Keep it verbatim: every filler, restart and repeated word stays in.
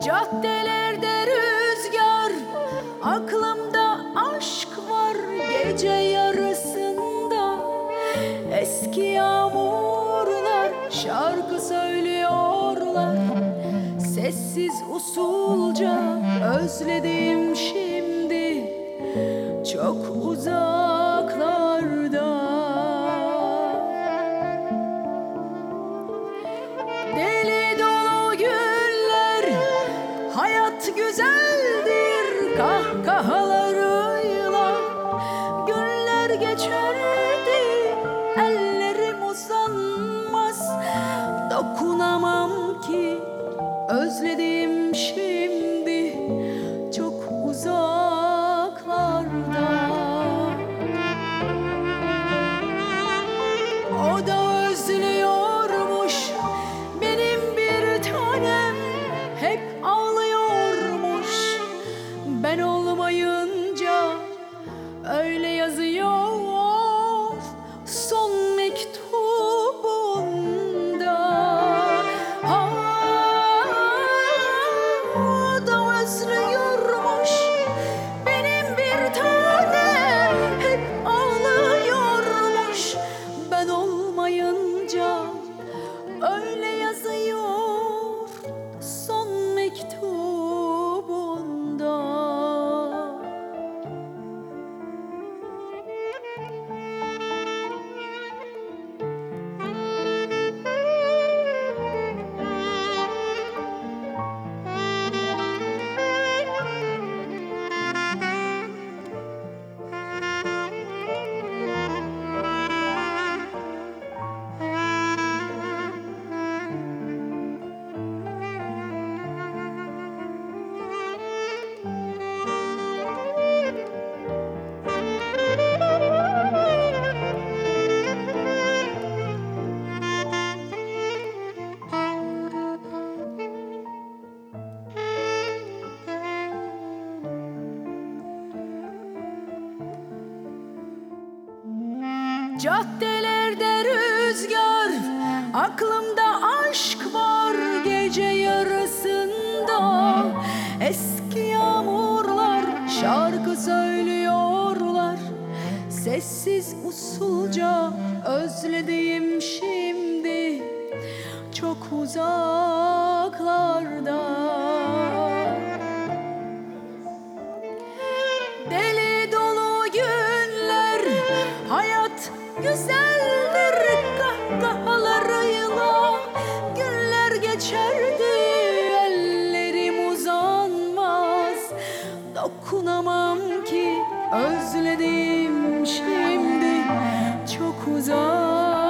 Caddelerde rüzgar, aklımda aşk var gece yarısında. Eski yağmurlar şarkı söylüyorlar, sessiz usulca özledim şimdi çok uzaklarda. Deli dolu günler, hayat güzeldir kahkahalarıyla. Günler geçerdi, ellerim uzanmaz, dokunamam ki özledim şimdi çok uzaklarda. O da özlüyormuş benim bir tanem, hep ağlıyormuş ben olmayınca. Öyle yazıyor son mektubunda. Ha, o da özlüyormuş benim bir tanem, hep ağlıyormuş ben olmayınca. Öyle yazıyor son mektubunda. Caddelerde rüzgar, aklımda aşk var gece yarısında. Eski yağmurlar şarkı söylüyorlar, sessiz usulca özledim şimdi çok uzaklarda. Deli dolu günler, hayat güzeldir kahkahalarıyla. Günler geçerdi, ellerim uzanmaz, dokunamam ki özledim şimdi çok uzak.